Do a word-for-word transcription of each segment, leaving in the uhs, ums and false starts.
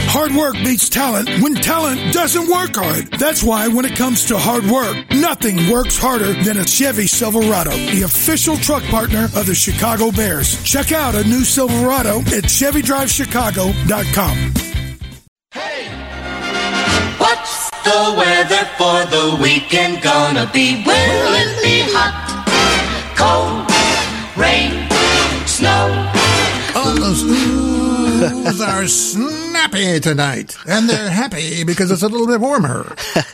Hard work beats talent when talent doesn't work hard. That's why when it comes to hard work, nothing works harder than a Chevy Silverado, the official truck partner of the Chicago Bears. Check out a new Silverado at Chevy Drive Chicago dot com. Hey! What's the weather for the weekend gonna be? Will it be hot, cold, rain, snow? All those oohs are snappy tonight, and they're happy because it's a little bit warmer.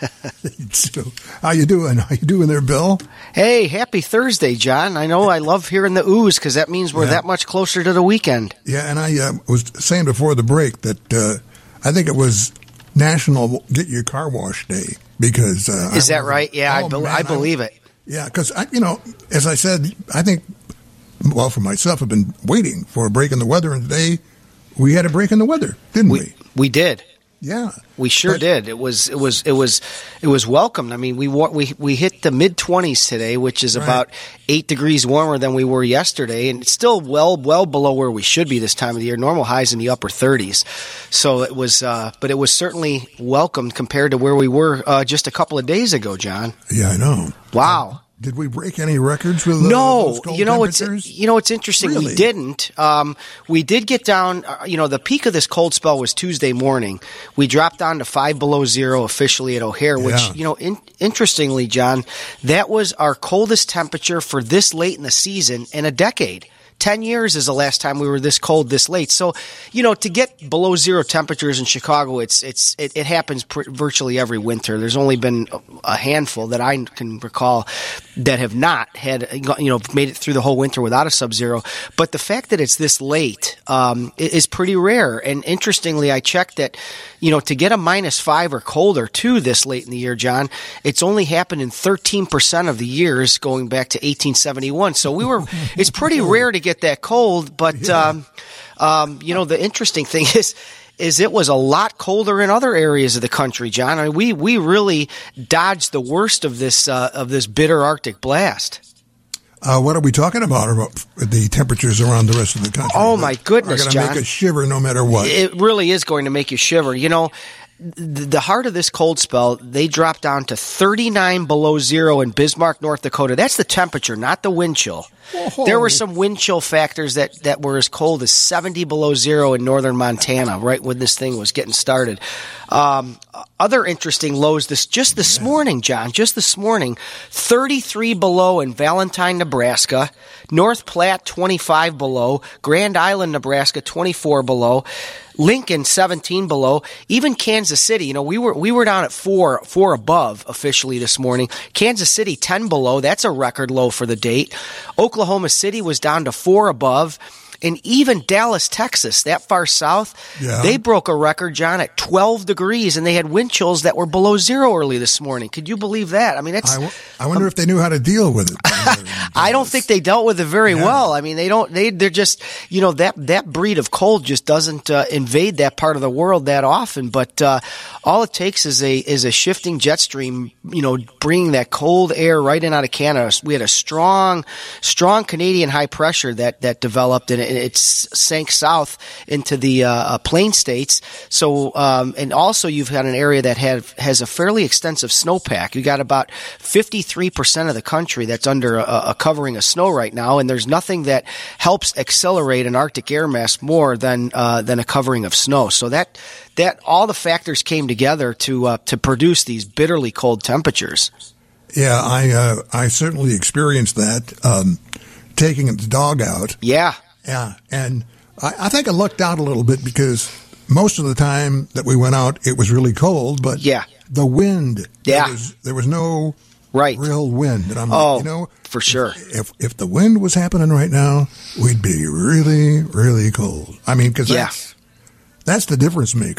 So, how you doing? How you doing there, Bill? Hey, happy Thursday, John. I know I love hearing the oohs because that means we're Yeah. that much closer to the weekend. Yeah, and I uh, was saying before the break that uh, I think it was National Get Your Car Wash Day because uh, Is I that right? Yeah, oh, I, be- man, I believe it. Yeah, because you know, as I said, I think. Well, for myself, I've been waiting for a break in the weather, and today we had a break in the weather, didn't we? We, we did. Yeah, We sure But- did. It was it was it was it was welcomed. I mean, we wa- we we hit the mid twenties today, which is Right. about eight degrees warmer than we were yesterday, and it's still well well below where we should be this time of the year. Normal highs in the upper thirties. So it was, uh, but it was certainly welcomed compared to where we were uh, just a couple of days ago, John. Yeah, I know. Wow. Did we break any records with uh, No, those cold you know it's temperatures? you know it's interesting. Really? We didn't. Um, we did get down. Uh, you know, the peak of this cold spell was Tuesday morning. We dropped down to five below zero officially at O'Hare, which Yeah. you know, in, interestingly, John, that was our coldest temperature for this late in the season in a decade. Ten years is the last time we were this cold this late. So, you know, to get below zero temperatures in Chicago, it's it's it, it happens pr- virtually every winter. There's only been a handful that I can recall that have not had, you know, made it through the whole winter without a sub-zero. But the fact that it's this late um, is pretty rare. And interestingly, I checked that, you know, to get a minus five or colder too this late in the year, John, it's only happened in thirteen percent of the years going back to eighteen seventy-one. So we were, it's pretty rare to get that cold. But, Yeah. um, um, you know, the interesting thing is, is it was a lot colder in other areas of the country, John. I mean, we, we really dodged the worst of this, uh, of this bitter Arctic blast. Uh, what are we talking about? About the temperatures around the rest of the country? Oh, my goodness, Are going John. to make us shiver no matter what. It really is going to make you shiver. You know, th- the heart of this cold spell, they dropped down to thirty-nine below zero in Bismarck, North Dakota. That's the temperature, not the wind chill. There were some wind chill factors that, that were as cold as seventy below zero in northern Montana, right when this thing was getting started. Um, other interesting lows this just this morning, John, just this morning, thirty-three below in Valentine, Nebraska, North Platte twenty-five below, Grand Island, Nebraska twenty-four below, Lincoln seventeen below, even Kansas City. You know, we were we were down at four four above officially this morning. Kansas City ten below. That's a record low for the date. Oklahoma City was down to four above. And even Dallas, Texas, that far south, Yeah. they broke a record, John, at twelve degrees, and they had wind chills that were below zero early this morning. Could you believe that? I mean, that's. I, w- I wonder if they knew how to deal with it. I don't think they dealt with it very Yeah. well. I mean, they don't. They they're just, you know, that that breed of cold just doesn't uh, invade that part of the world that often. But uh, all it takes is a is a shifting jet stream, you know, bringing that cold air right in out of Canada. We had a strong, strong Canadian high pressure that that developed, and it, it sank south into the uh, uh, plain states. So, um, and also you've got an area that had has a fairly extensive snowpack. You got about fifty-three percent of the country that's under a, a covering of snow right now, and there's nothing that helps accelerate an Arctic air mass more than uh, than a covering of snow. So that that all the factors came together to uh, to produce these bitterly cold temperatures. Yeah, I uh, I certainly experienced that. Um, taking the dog out. Yeah. Yeah, and I, I think I lucked out a little bit because most of the time that we went out, it was really cold. But Yeah. the wind, Yeah. there was, there was no Right. real wind. And I'm Oh, like, you know, for sure. If if the wind was happening right now, we'd be really, really cold. I mean, because Yeah. that's that's the difference maker.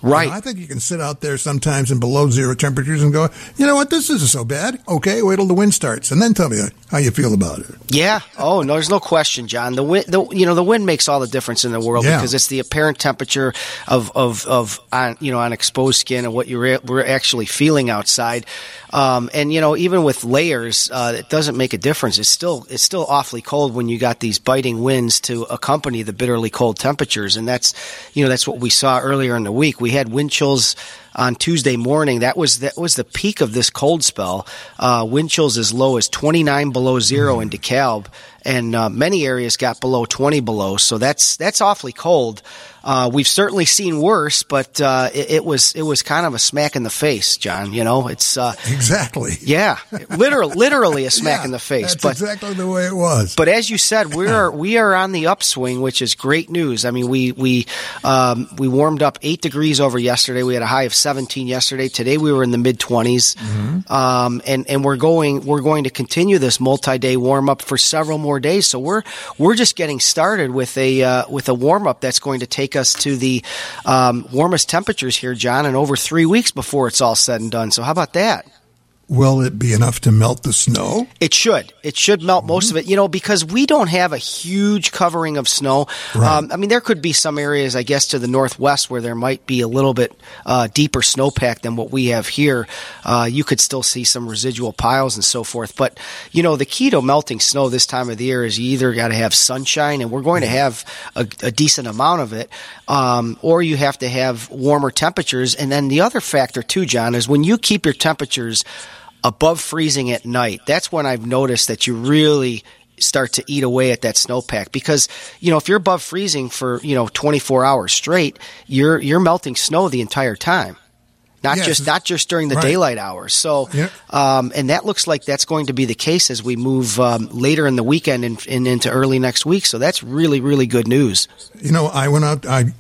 Right. You know, I think you can sit out there sometimes in below zero temperatures and go, you know what, this isn't so bad. Okay, wait till the wind starts, and then tell me how you feel about it. Yeah. Oh, no, there's no question, John. The wind, the, you know, the wind makes all the difference in the world Yeah. because it's the apparent temperature of of of on, you know, on exposed skin and what you're we're actually feeling outside. Um, and you know, even with layers, uh, it doesn't make a difference. It's still it's still awfully cold when you got these biting winds to accompany the bitterly cold temperatures, and that's you know that's what we saw earlier in the week. We had wind chills on Tuesday morning. That was that was the peak of this cold spell. Uh, wind chills as low as twenty-nine below zero in DeKalb, and uh, many areas got below twenty below. So that's that's awfully cold. Uh, we've certainly seen worse, but uh, it, it was it was kind of a smack in the face, John. You know, it's uh, exactly yeah, literally literally a smack yeah, in the face. That's but, exactly the way it was. But as you said, we are we are on the upswing, which is great news. I mean, we we um, we warmed up eight degrees over yesterday. We had a high of seventeen yesterday. Today we were in the mid twenties, mm-hmm. um, and and we're going we're going to continue this multi-day warm up for several more days. So we're we're just getting started with a uh, with a warm up that's going to take us to the um, warmest temperatures here, John, in over three weeks before it's all said and done. So how about that? Will it be enough to melt the snow? It should. It should melt most mm-hmm. of it, you know, because we don't have a huge covering of snow. Right. Um, I mean, there could be some areas, I guess, to the northwest where there might be a little bit uh, deeper snowpack than what we have here. Uh, you could still see some residual piles and so forth. But, you know, the key to melting snow this time of the year is you either got to have sunshine, and we're going to have a, a decent amount of it, um, or you have to have warmer temperatures. And then the other factor, too, John, is when you keep your temperatures above freezing at night, that's when I've noticed that you really start to eat away at that snowpack. Because, you know, if you're above freezing for, you know, twenty-four hours straight, you're you're melting snow the entire time. Not yes. just not just during the right. daylight hours. So, yeah. um, and that looks like that's going to be the case as we move um, later in the weekend and, and into early next week. So that's really, really good news. You know, I went out, I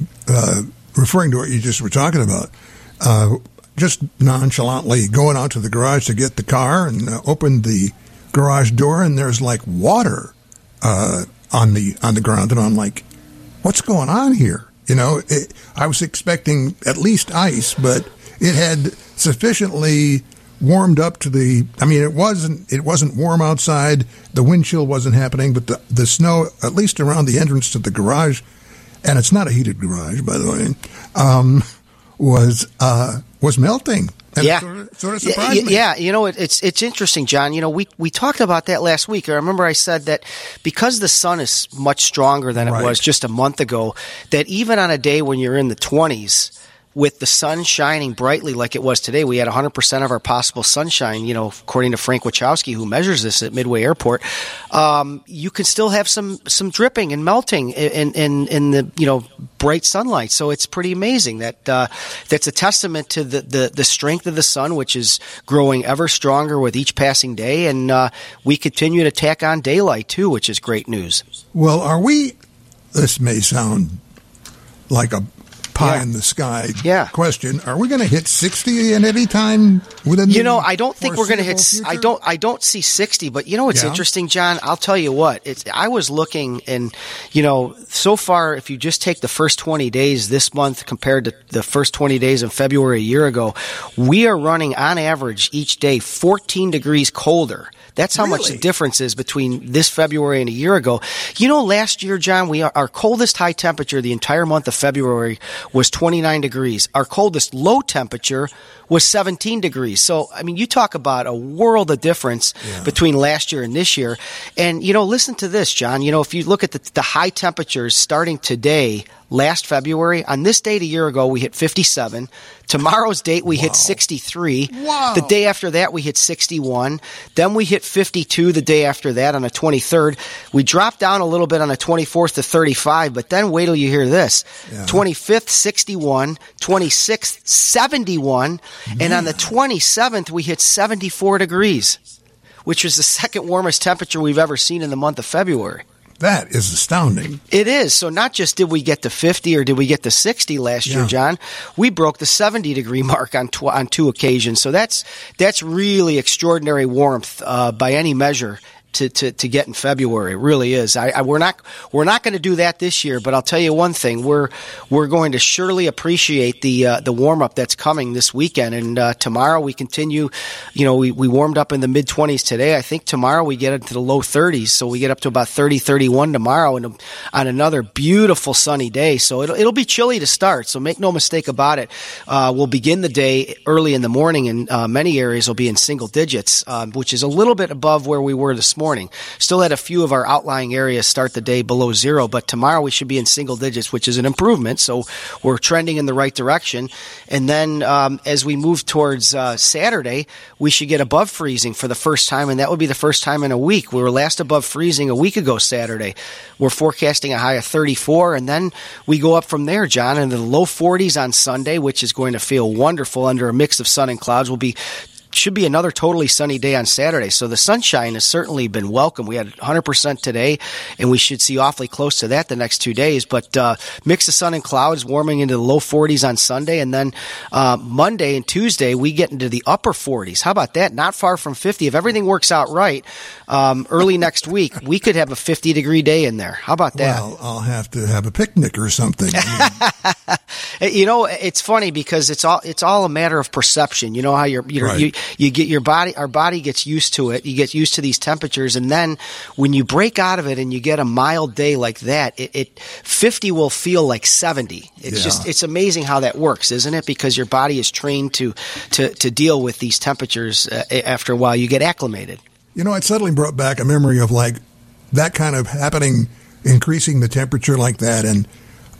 uh, referring to what you just were talking about, uh, just nonchalantly going out to the garage to get the car and uh, opened the garage door, and there's like water uh, on the on the ground, and I'm like, what's going on here? You know, it, I was expecting at least ice, but it had sufficiently warmed up to the. I mean, it wasn't it wasn't warm outside. The wind chill wasn't happening, but the the snow, at least around the entrance to the garage, and it's not a heated garage, by the way. Um, was uh, was melting. And yeah, it sort of, sort of surprised yeah, me. Yeah, you know, it, it's it's interesting, John. You know, we we talked about that last week. I remember I said that because the sun is much stronger than Right. it was just a month ago, that even on a day when you're in the twenties, with the sun shining brightly like it was today, we had one hundred percent of our possible sunshine, you know, according to Frank Wachowski, who measures this at Midway Airport. Um, you can still have some, some dripping and melting in, in, in the, you know, bright sunlight. So it's pretty amazing that, uh, that's a testament to the, the, the strength of the sun, which is growing ever stronger with each passing day. And, uh, we continue to tack on daylight too, which is great news. Well, are we, this may sound like a pie Yeah. in the sky Yeah. question. Are we going to hit sixty at any time within You the know, I don't think we're going to hit. foreseeable I future? don't. I don't see sixty. But you know what's Yeah. interesting, John? I'll tell you what. It's. I was looking, and you know, so far, if you just take the first twenty days this month compared to the first twenty days in February a year ago, we are running on average each day fourteen degrees colder. That's how much the Really? difference is between this February and a year ago. You know, last year, John, we our coldest high temperature the entire month of February was twenty-nine degrees. Our coldest low temperature was seventeen degrees. So, I mean, you talk about a world of difference Yeah. between last year and this year. And, you know, listen to this, John. You know, if you look at the, the high temperatures starting today, last February, on this date a year ago, we hit fifty-seven. Tomorrow's date, we hit sixty-three. Wow. The day after that, we hit sixty-one. Then we hit fifty-two the day after that on the twenty-third. We dropped down a little bit on the twenty-fourth to thirty-five, but then wait till you hear this. Yeah. twenty-fifth, sixty-one. twenty-sixth, seventy-one. And on the twenty-seventh, we hit seventy-four degrees, which was the second warmest temperature we've ever seen in the month of February. That is astounding. It is. So not just did we get to fifty or did we get to sixty last year, Yeah. John, we broke the seventy degree mark on tw- on two occasions. So that's that's really extraordinary warmth uh, by any measure. to, to, to get in February. It really is. I, I we're not we're not going to do that this year, but I'll tell you one thing: we're we're going to surely appreciate the uh, the warm up that's coming this weekend. And uh, tomorrow we continue. You know, we, we warmed up in the mid twenties today. I think tomorrow we get into the low thirties, so we get up to about thirty, thirty-one tomorrow, and on another beautiful sunny day. So it'll it'll be chilly to start. So make no mistake about it. Uh, we'll begin the day early in the morning, and uh, many areas will be in single digits, uh, which is a little bit above where we were this morning. Still had a few of our outlying areas start the day below zero, but tomorrow we should be in single digits, which is an improvement. So we're trending in the right direction. And then um, as we move towards uh, Saturday, we should get above freezing for the first time, and that would be the first time in a week. We were last above freezing a week ago Saturday. We're forecasting a high of thirty-four, and then we go up from there, John, into the low forties on Sunday, which is going to feel wonderful under a mix of sun and clouds. We'll be should be another totally sunny day on Saturday. So the sunshine has certainly been welcome. We had one hundred percent today, and we should see awfully close to that the next two days. But uh, mix of sun and clouds warming into the low forties on Sunday. And then uh, Monday and Tuesday, we get into the upper forties. How about that? Not far from fifty. If everything works out right, um, early next week, we could have a fifty-degree day in there. How about that? Well, I'll have to have a picnic or something. I mean, you know, it's funny because it's all it's all a matter of perception. You know how you're, you're right. you you get your body, our body gets used to it. You get used to these temperatures, and then when you break out of it and you get a mild day like that, it, it fifty will feel like seventy. It's yeah. just it's amazing how that works, isn't it? Because your body is trained to to to deal with these temperatures. Uh, after a while, you get acclimated. You know, it suddenly brought back a memory of like that kind of happening, increasing the temperature like that, and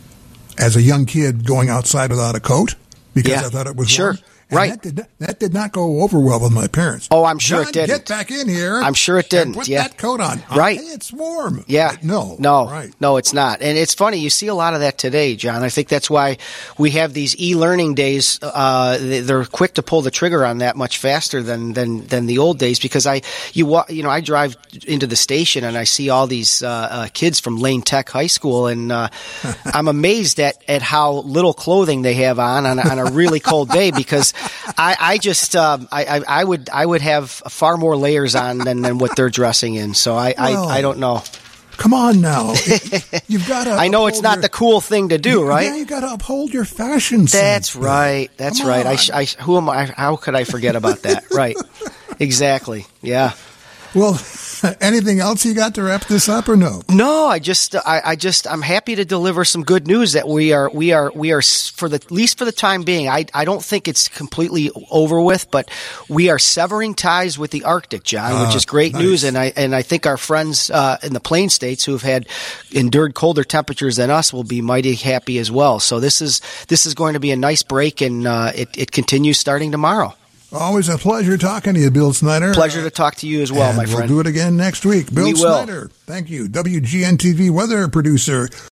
as a young kid going outside without a coat because yeah. I thought it was sure. warm. And right. That did, not, that did not go over well with my parents. Oh, I'm sure John, it didn't. Get back in here. I'm sure it didn't. And put yeah. that coat on. Right. Hey, it's warm. Yeah. But no. No. Right. No, it's not. And it's funny. You see a lot of that today, John. I think that's why we have these e-learning days. Uh, they're quick to pull the trigger on that much faster than, than, than the old days because I, you, you know, I drive into the station and I see all these uh, uh, kids from Lane Tech High School, and uh, I'm amazed at, at how little clothing they have on on, on a really cold day because I, I just um, I, I, I would I would have far more layers on than, than what they're dressing in. So I, well, I, I don't know. Come on now, you've got to. I know it's not your, the cool thing to do, you, right? Yeah, you got to uphold your fashion sense. That's right. That's Come right. on. I, sh- I who am I? How could I forget about that? Right. Exactly. Yeah. Well, anything else you got to wrap this up or no? No, I just, I, I just, I'm happy to deliver some good news that we are, we are, we are for the, at least for the time being. I, I don't think it's completely over with, but we are severing ties with the Arctic, John, uh, which is great nice. news. And I, and I think our friends uh, in the Plain States who have had endured colder temperatures than us will be mighty happy as well. So this is, this is going to be a nice break, and uh, it, it continues starting tomorrow. Always a pleasure talking to you, Bill Snyder. Pleasure to talk to you as well, and my friend. We'll do it again next week. Bill we Snyder, will. Thank you. W G N T V weather producer.